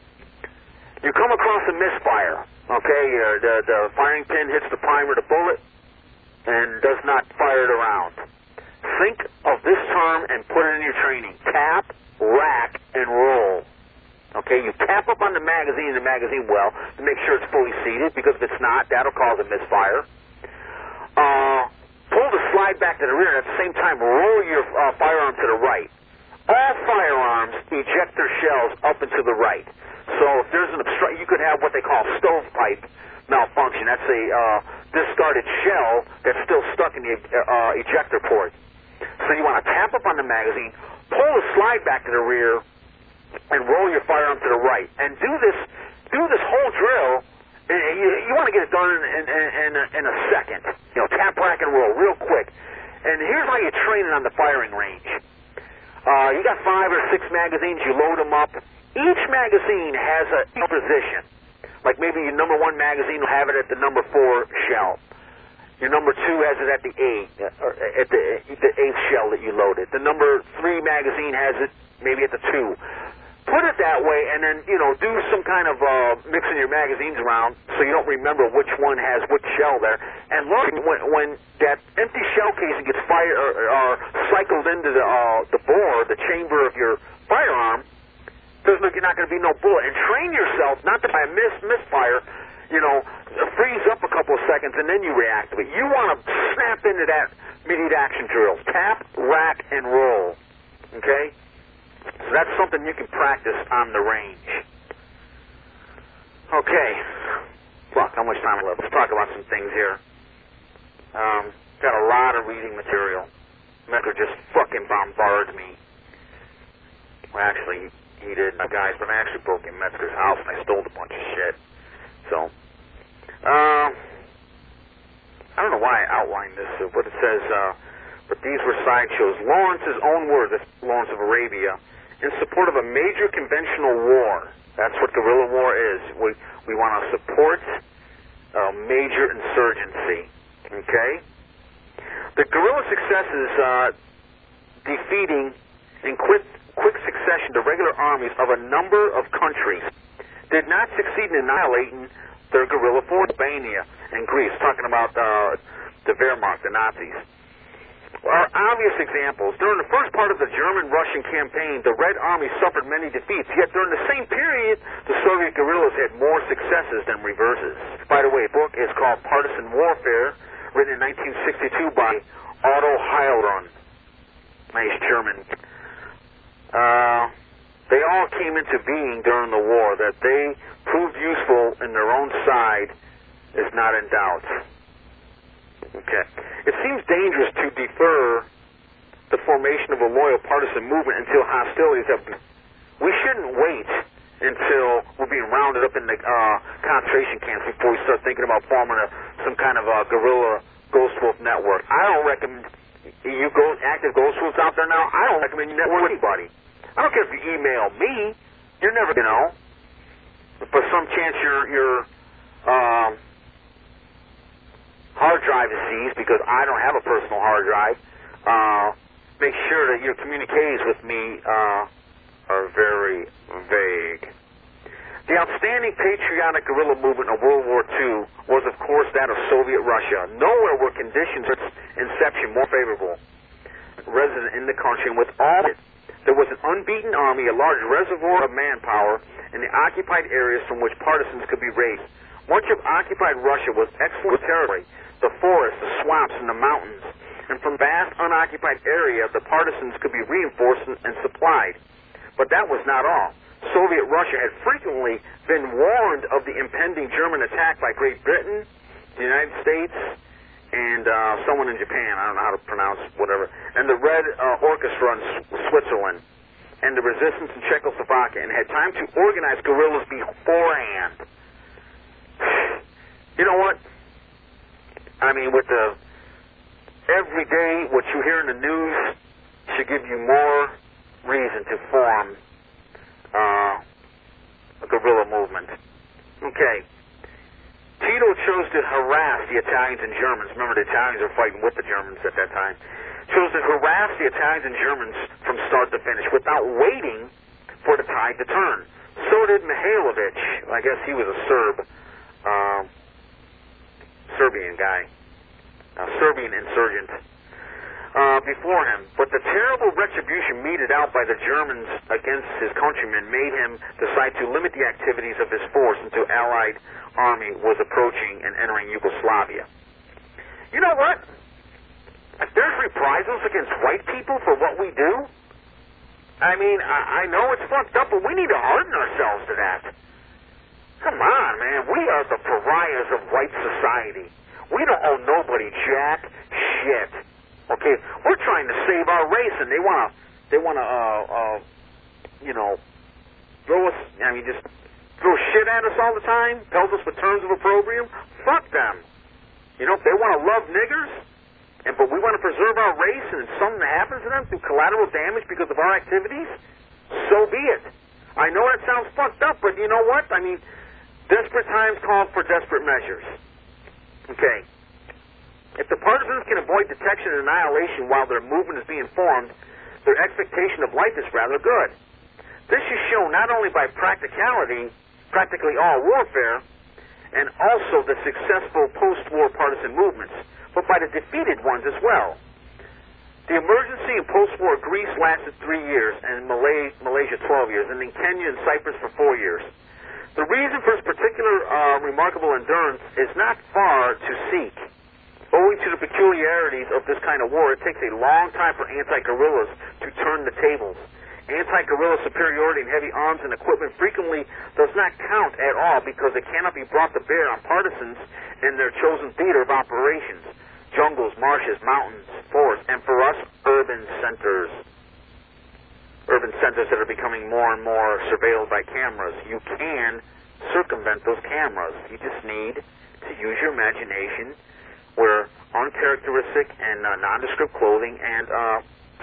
You come across a misfire. Okay, uh, the, the firing pin hits the primer, the bullet, and does not fire it around. Think of this term and put it in your training. Tap, rack, and roll. Okay, you tap up on the magazine and the magazine well to make sure it's fully seated, because if it's not, that'll cause a misfire. Uh, pull the slide back to the rear, and at the same time, roll your uh, firearm to the right. All firearms eject their shells up and to the right. So if there's an obstruction, you could have what they call stovepipe malfunction. That's a uh, discarded shell that's still stuck in the uh, ejector port. So you want to tap up on the magazine, pull the slide back to the rear, and roll your firearm to the right. And do this do this whole drill. And you, you want to get it done in, in, in, a, in a second. You know, tap, rack, and roll real quick. And here's how you train it on the firing range. Uh, you got five or six magazines. You load them up. Each magazine has a position. Like maybe your number one magazine will have it at the number four shell. Your number two has it at the eight, or at the, the eighth shell that you loaded. The number three magazine has it maybe at the two. Put it that way, and then, you know, do some kind of uh, mixing your magazines around so you don't remember which one has which shell there. And look, when, when that empty shell casing gets fired or, or cycled into the uh, the bore, the chamber of your firearm, there's no, you're not going to be no bullet. And train yourself not to by a miss misfire, you know, freeze up a couple of seconds and then you react to it. You want to snap into that immediate action drill. Tap, rack, and roll. Okay? So that's something you can practice on the range. Okay. Fuck, how much time left? Let's talk about some things here. Um, got a lot of reading material. Metzger just fucking bombarded me. Well, actually, he did, uh, guys, but I actually broke in Metzger's house and I stole a bunch of shit. So, uh, I don't know why I outlined this, but it says, uh, but these were sideshows. Lawrence's own words, that's Lawrence of Arabia, in support of a major conventional war. That's what guerrilla war is. We we want to support a major insurgency. Okay? The guerrilla successes uh, defeating in quick, quick succession the regular armies of a number of countries, did not succeed in annihilating their guerrilla force, Albania and Greece, talking about uh, the Wehrmacht, the Nazis. Are obvious examples. During the first part of the German-Russian campaign, the Red Army suffered many defeats, yet during the same period, the Soviet guerrillas had more successes than reverses. By the way, the book is called Partisan Warfare, written in nineteen sixty-two by Otto Heilrun. Nice German. Uh, they all came into being during the war. That they proved useful in their own side is not in doubt. Okay. It seems dangerous to defer the formation of a loyal partisan movement until hostilities have... We shouldn't wait until we're being rounded up in the uh, concentration camps before we start thinking about forming a, some kind of a guerrilla Ghost Wolf network. I don't recommend you go active Ghost Wolves out there now. I don't recommend you network with anybody. I don't care if you email me. You're never, you know, for some chance your your um, hard drive is seized because I don't have a personal hard drive. Uh, make sure that your communiques with me uh, are very vague. The outstanding patriotic guerrilla movement of World War Two was, of course, that of Soviet Russia. Nowhere were conditions at its inception more favorable. Resident in the country, and with all it, there was an unbeaten army, a large reservoir of manpower in the occupied areas from which partisans could be raised. Much of occupied Russia was excellent territory, the forests, the swamps, and the mountains. And from vast unoccupied area, the partisans could be reinforced and supplied. But that was not all. Soviet Russia had frequently been warned of the impending German attack by Great Britain, the United States, and uh, someone in Japan. I don't know how to pronounce whatever. And the Red uh, Orchestra in Switzerland, and the resistance in Czechoslovakia, and had time to organize guerrillas beforehand. You know what? I mean, with the every day what you hear in the news should give you more reason to form Uh, a guerrilla movement. Okay. Tito chose to harass the Italians and Germans. Remember, the Italians were fighting with the Germans at that time. Chose to harass the Italians and Germans from start to finish without waiting for the tide to turn. So did Mihailovich. I guess he was a Serb, uh, Serbian guy, a Serbian insurgent. Uh, before him, but the terrible retribution meted out by the Germans against his countrymen made him decide to limit the activities of his force until Allied army was approaching and entering Yugoslavia. You know what? If there's reprisals against white people for what we do, I mean, I, I know it's fucked up, but we need to harden ourselves to that. Come on, man. We are the pariahs of white society. We don't owe nobody jack shit. Okay, we're trying to save our race, and they want to, they want to, uh, uh, you know, throw us, I mean, just throw shit at us all the time, pelt us with terms of opprobrium. Fuck them. You know, if they want to love niggers, and but we want to preserve our race, and if something happens to them through collateral damage because of our activities, so be it. I know that sounds fucked up, but you know what? I mean, desperate times call for desperate measures. Okay. If the partisans can avoid detection and annihilation while their movement is being formed, their expectation of life is rather good. This is shown not only by practicality, practically all warfare, and also the successful post-war partisan movements, but by the defeated ones as well. The emergency in post-war Greece lasted three years, and Malay, Malaysia twelve years, and in Kenya and Cyprus for four years. The reason for this particular uh, remarkable endurance is not far to seek. Owing to the peculiarities of this kind of war, it takes a long time for anti-guerrillas to turn the tables. Anti-guerrilla superiority in heavy arms and equipment frequently does not count at all because it cannot be brought to bear on partisans in their chosen theater of operations. Jungles, marshes, mountains, forests, and for us, urban centers. Urban centers that are becoming more and more surveilled by cameras. You can circumvent those cameras. You just need to use your imagination, wear uncharacteristic and uh, nondescript clothing, and uh,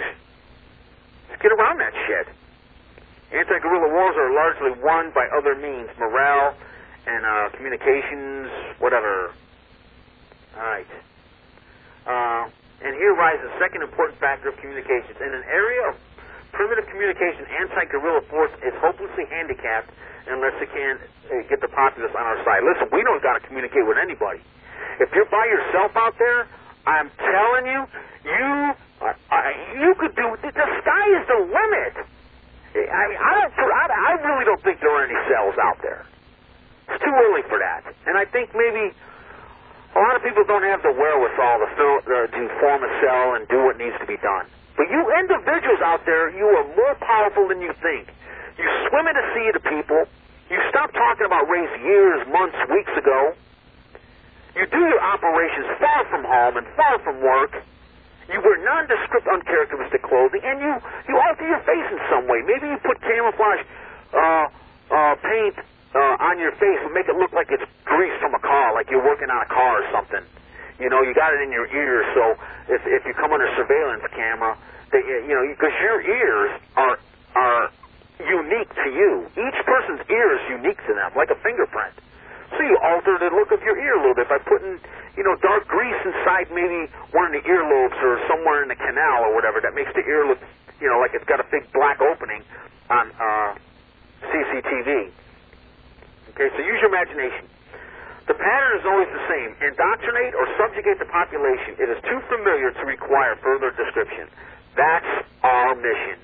just get around that shit. Anti-guerrilla wars are largely won by other means, morale and uh, communications, whatever. All right. Uh, And here rises the second important factor of communications. In an area of primitive communication, anti-guerrilla force is hopelessly handicapped unless it can uh, get the populace on our side. Listen, we don't got to communicate with anybody. If you're by yourself out there, I'm telling you, you uh, uh, you could do. The sky is the limit. I mean, I don't. I, I really don't think there are any cells out there. It's too early for that. And I think maybe a lot of people don't have the wherewithal to, fill, uh, to form a cell and do what needs to be done. But you individuals out there, you are more powerful than you think. You swim in the sea of the people. You stop talking about race years, months, weeks ago. You do your operations far from home and far from work. You wear nondescript, uncharacteristic clothing, and you, you alter your face in some way. Maybe you put camouflage uh, uh, paint uh, on your face and make it look like it's grease from a car, like you're working on a car or something. You know, you got it in your ears, so if if you come under surveillance camera, they, you know, because your ears are are unique to you. Each person's ear is unique to them, like a fingerprint. So you alter the look of your ear a little bit by putting, you know, dark grease inside maybe one of the earlobes or somewhere in the canal or whatever that makes the ear look, you know, like it's got a big black opening on uh, C C T V. Okay, so use your imagination. The pattern is always the same. Indoctrinate or subjugate the population. It is too familiar to require further description. That's our mission.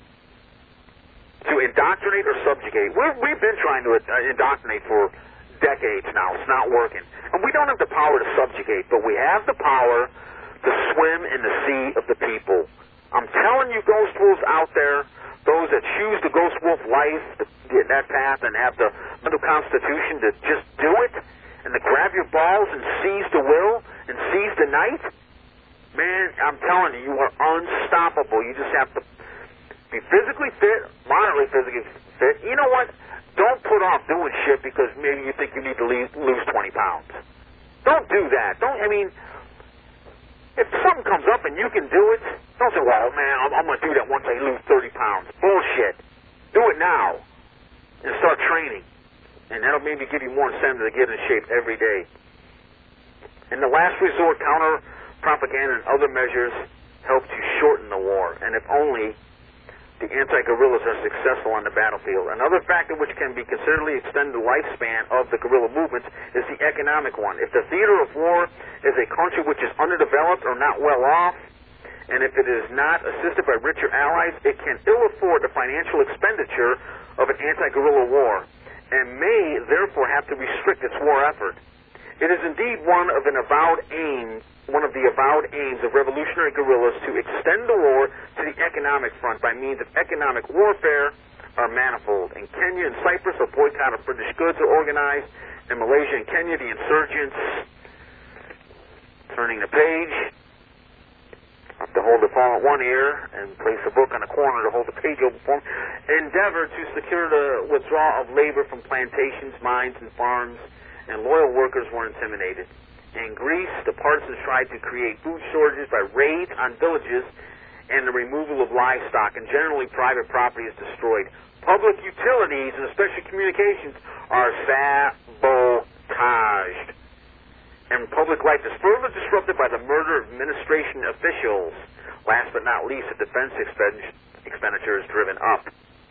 To indoctrinate or subjugate. We're, we've been trying to uh, indoctrinate for decades now. It's not working. And we don't have the power to subjugate, but we have the power to swim in the sea of the people. I'm telling you, ghost wolves out there, those that choose the ghost wolf life, to get that path and have the mental constitution to just do it, and to grab your balls and seize the will and seize the night, man, I'm telling you, you are unstoppable. You just have to be physically fit, moderately physically fit. You know what? Don't put off doing shit because maybe you think you need to leave, lose twenty pounds. Don't do that. Don't, I mean, if something comes up and you can do it, don't say, well, man, I'm, I'm going to do that once I lose thirty pounds. Bullshit. Do it now and start training. And that'll maybe give you more incentive to get in shape every day. In the last resort, counter-propaganda and other measures help to shorten the war, and if only the anti-guerrillas are successful on the battlefield. Another factor which can be considerably extend the lifespan of the guerrilla movements is the economic one. If the theater of war is a country which is underdeveloped or not well off, and if it is not assisted by richer allies, it can ill afford the financial expenditure of an anti-guerrilla war, and may therefore have to restrict its war effort. It is indeed one of an avowed aim, one of the avowed aims of revolutionary guerrillas to extend the war to the economic front by means of economic warfare are manifold. In Kenya and Cyprus, a boycott of British goods are organized. In Malaysia and Kenya, the insurgents, turning the page, have to hold the phone at one ear and place a book on the corner to hold the page open for them, endeavor to secure the withdrawal of labor from plantations, mines, and farms, and loyal workers were intimidated. In Greece, the partisans tried to create food shortages by raids on villages and the removal of livestock, and generally private property is destroyed. Public utilities, and especially communications, are sabotaged. And public life is further disrupted by the murder of administration officials. Last but not least, the defense expenditure is driven up.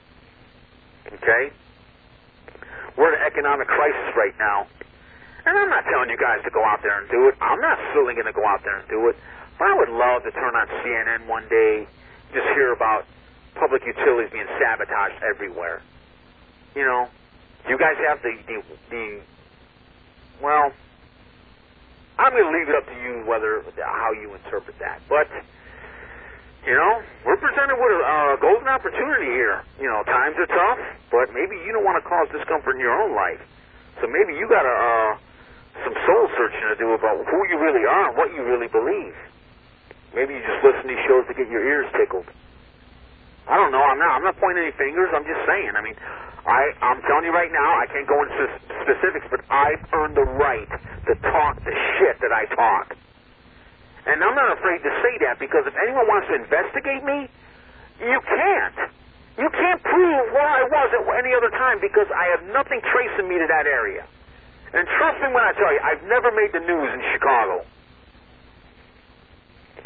Okay? We're in an economic crisis right now. And I'm not telling you guys to go out there and do it. I'm not certainly going to go out there and do it. But I would love to turn on C N N one day, just hear about public utilities being sabotaged everywhere. You know, you guys have the, the, the well, I'm going to leave it up to you whether how you interpret that. But, you know, we're presented with a, a golden opportunity here. You know, times are tough, but maybe you don't want to cause discomfort in your own life. So maybe you got a, uh, some soul searching to do about who you really are and what you really believe. Maybe you just listen to these shows to get your ears tickled. I don't know. I'm not. I'm not pointing any fingers. I'm just saying. I mean, I, I'm telling you right now, I can't go into specifics, but I've earned the right to talk the shit that I talk. And I'm not afraid to say that, because if anyone wants to investigate me, you can't. You can't prove where I was at any other time, because I have nothing tracing me to that area. And trust me when I tell you, I've never made the news in Chicago.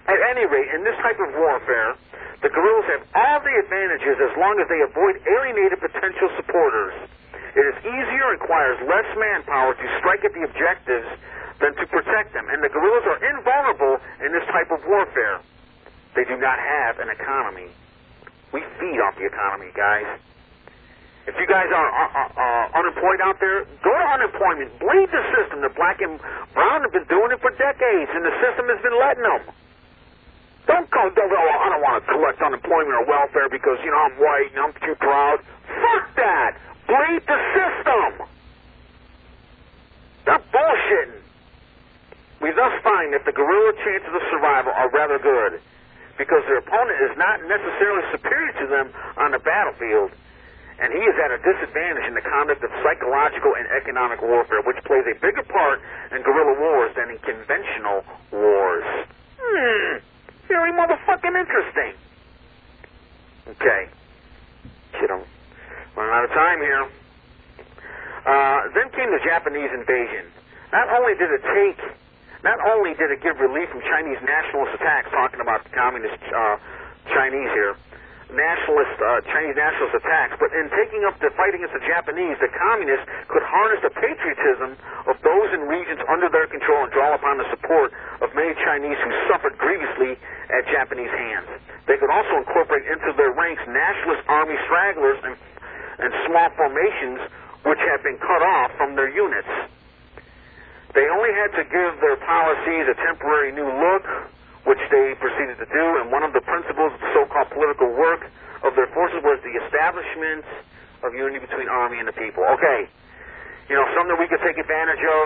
At any rate, in this type of warfare, the guerrillas have all the advantages as long as they avoid alienated potential supporters. It is easier and requires less manpower to strike at the objectives than to protect them, and the guerrillas are invulnerable in this type of warfare. They do not have an economy. We feed off the economy, guys. If you guys are uh, uh, unemployed out there, go to unemployment. Bleed the system. The black and brown have been doing it for decades, and the system has been letting them. Don't go, don't, oh, I don't want to collect unemployment or welfare because, you know, I'm white and I'm too proud. Fuck that. Bleed the system. They're bullshitting. We thus find that the guerrilla chances of survival are rather good because their opponent is not necessarily superior to them on the battlefield, and he is at a disadvantage in the conduct of psychological and economic warfare, which plays a bigger part in guerrilla wars than in conventional wars. Hmm. Very motherfucking interesting. Okay. Shit, I'm running out of time here. Uh, then came the Japanese invasion. Not only did it take, not only did it give relief from Chinese nationalist attacks, talking about the communist uh, Chinese here, nationalist, uh, Chinese nationalist attacks, but in taking up the fight against the Japanese, the communists could harness the patriotism of those in regions under their control and draw upon the support of many Chinese who suffered grievously at Japanese hands. They could also incorporate into their ranks nationalist army stragglers and, and small formations which had been cut off from their units. They only had to give their policies a temporary new look, which they proceeded to do, and one of the principles of the so-called political work of their forces was the establishment of unity between army and the people. Okay, you know, something we could take advantage of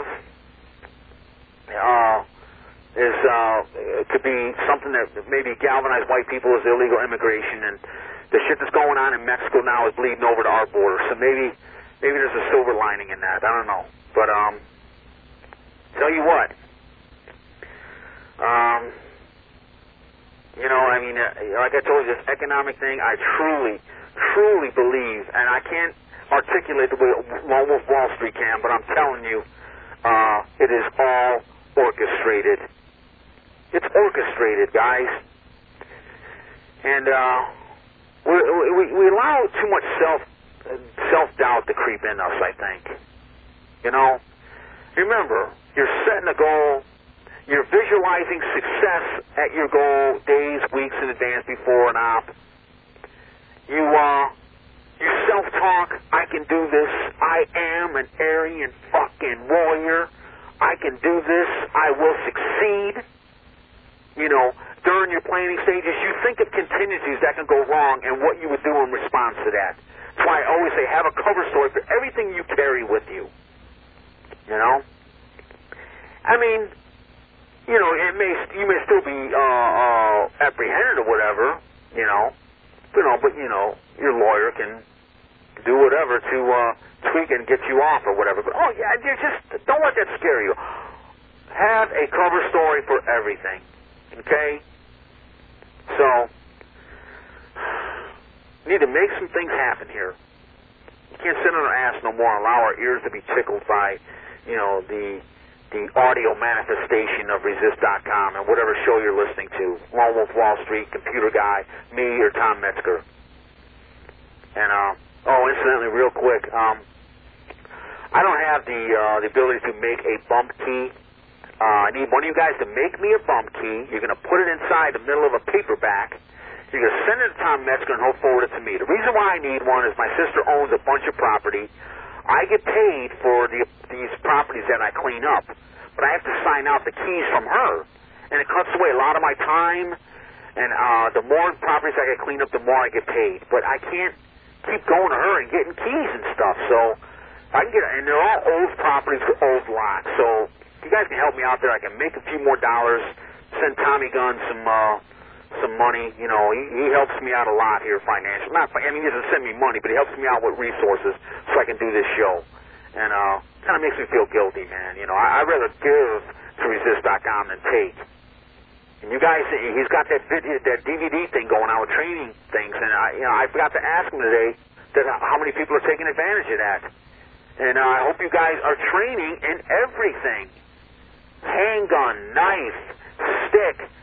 uh, is, uh, it could be something that maybe galvanized white people is illegal immigration, and the shit that's going on in Mexico now is bleeding over to our border, so maybe, maybe there's a silver lining in that, I don't know, but, um, tell you what, um, you know, I mean, uh, like I told you, this economic thing, I truly, truly believe, and I can't articulate the way Lone Wolf Wall Street can, but I'm telling you, uh, it is all orchestrated. It's orchestrated, guys. And uh, we, we, we allow too much self, self-doubt to creep in us, I think. You know? Remember, you're setting a goal. You're visualizing success at your goal days, weeks in advance before an op. You, uh, you self-talk, I can do this. I am an Aryan fucking warrior. I can do this. I will succeed. You know, during your planning stages, you think of contingencies that can go wrong and what you would do in response to that. That's why I always say have a cover story for everything you carry with you. You know? I mean, you know, it may you may still be uh, uh, apprehended or whatever, you know, you know, but you know, your lawyer can do whatever to uh, tweak and get you off or whatever. But oh yeah, you just don't let that scare you. Have a cover story for everything, okay? So, we need to make some things happen here. You can't sit on our ass no more and allow our ears to be tickled by, you know, the. the audio manifestation of resist dot com and whatever show you're listening to, Lone Wolf Wall Street, Computer Guy, me, or Tom Metzger. And, uh, oh, incidentally, real quick, um, I don't have the, uh, the ability to make a bump key. Uh, I need one of you guys to make me a bump key. You're going to put it inside the middle of a paperback. You're going to send it to Tom Metzger and he'll forward it to me. The reason why I need one is my sister owns a bunch of property. I get paid for the, these properties that I clean up, but I have to sign out the keys from her, and it cuts away a lot of my time, and uh, the more properties I get cleaned up, the more I get paid, but I can't keep going to her and getting keys and stuff, so I can get, and they're all old properties with old lots, so if you guys can help me out there, I can make a few more dollars, send Tommy Gunn some, uh, some money. You know, he, he helps me out a lot here financially. Not, I mean, he doesn't send me money, but he helps me out with resources so I can do this show. And uh, kind of makes me feel guilty, man. You know, I, I'd rather give to resist dot com than take. And you guys, he's got that video, that D V D thing going on with training things, and I, you know, I forgot to ask him today that how many people are taking advantage of that. And uh, I hope you guys are training in everything: handgun, knife, stick,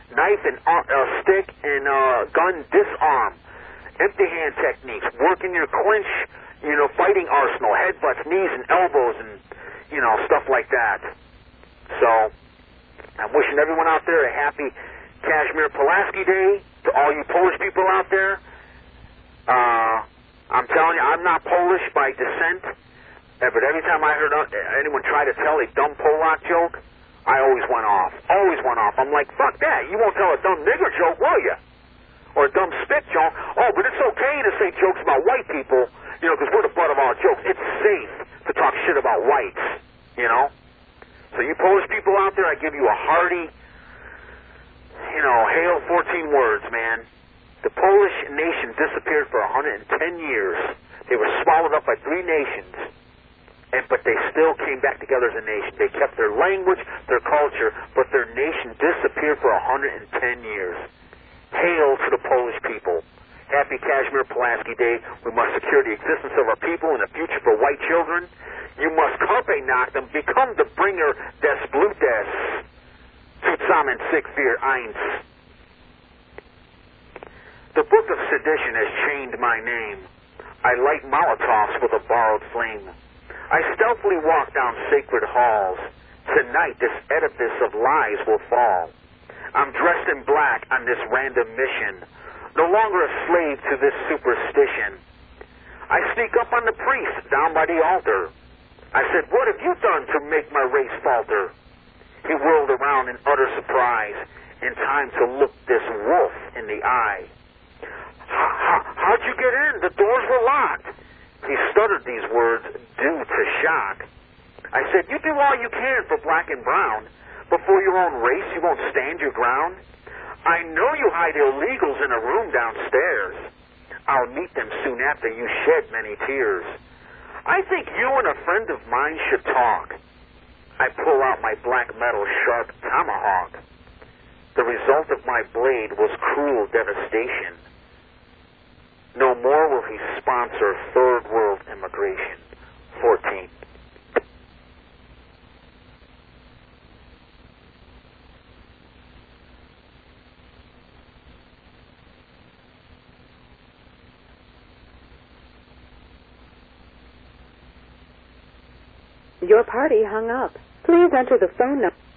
knife and uh, uh, stick and uh, gun disarm, empty hand techniques, working your clinch, you know, fighting arsenal, headbutts, knees and elbows, and you know, stuff like that. So I'm wishing everyone out there a happy Kazimierz Pulaski Day. To all you Polish people out there, uh, I'm telling you, I'm not Polish by descent, but every time I heard anyone try to tell a dumb Polak joke, I always went off. Always went off. I'm like, fuck that. You won't tell a dumb nigger joke, will you? Or a dumb spit joke. Oh, but it's okay to say jokes about white people, you know, because we're the butt of our jokes. It's safe to talk shit about whites, you know? So you Polish people out there, I give you a hearty, you know, hail fourteen words, man. The Polish nation disappeared for one hundred ten years. They were swallowed up by three nations, and but they still came back together as a nation. They kept their language, their culture, but their nation disappeared for one hundred ten years. Hail to the Polish people. Happy Kazimierz Pulaski Day. We must secure the existence of our people and a future for white children. You must carpe noctem, become the bringer des Blutes. Zusammen sich wir eins. The Book of Sedition has chained my name. I light Molotovs with a borrowed flame. I stealthily walk down sacred halls. Tonight this edifice of lies will fall. I'm dressed in black on this random mission, no longer a slave to this superstition. I sneak up on the priest down by the altar. I said, what have you done to make my race falter? He whirled around in utter surprise, in time to look this wolf in the eye. How'd you get in? The doors were locked. He stuttered these words due to shock. I said, you do all you can for black and brown. Before your own race, you won't stand your ground. I know you hide illegals in a room downstairs. I'll meet them soon after you shed many tears. I think you and a friend of mine should talk. I pull out my black metal sharp tomahawk. The result of my blade was cruel devastation. No more will he sponsor third world immigration. fourteen. Your party hung up. Please enter the phone number.